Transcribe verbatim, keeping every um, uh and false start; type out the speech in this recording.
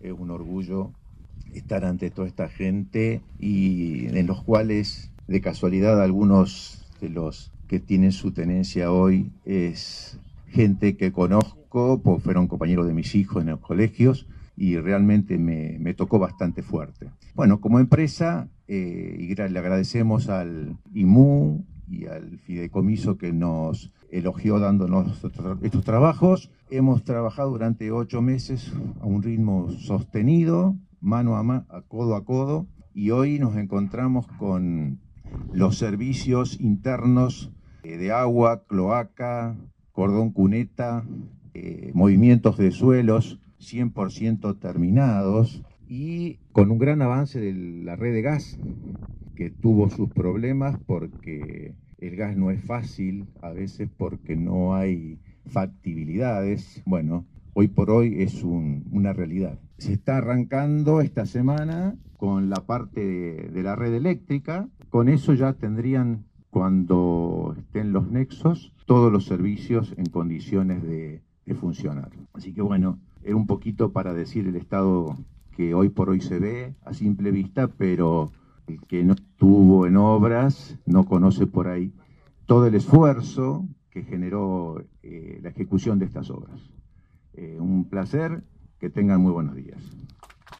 Es un orgullo estar ante toda esta gente y en los cuales, de casualidad, algunos de los que tienen su tenencia hoy es gente que conozco, pues fueron compañeros de mis hijos en los colegios y realmente me, me tocó bastante fuerte. Bueno, como empresa, eh, y le agradecemos al I M U y al fideicomiso que nos elogió dándonos estos trabajos. Hemos trabajado durante ocho meses a un ritmo sostenido, mano a mano, a codo a codo, y hoy nos encontramos con los servicios internos eh, de agua, cloaca, cordón cuneta, eh, movimientos de suelos cien por ciento terminados y con un gran avance de la red de gas, que tuvo sus problemas porque el gas no es fácil, a veces porque no hay factibilidades. Bueno, hoy por hoy es un, una realidad. Se está arrancando esta semana con la parte de, de la red eléctrica. Con eso ya tendrían, cuando estén los nexos, todos los servicios en condiciones de, de funcionar. Así que bueno, es un poquito para decir el estado que hoy por hoy se ve a simple vista, pero el que no estuvo en obras no conoce por ahí todo el esfuerzo que generó eh, la ejecución de estas obras. Eh, un placer, que tengan muy buenos días.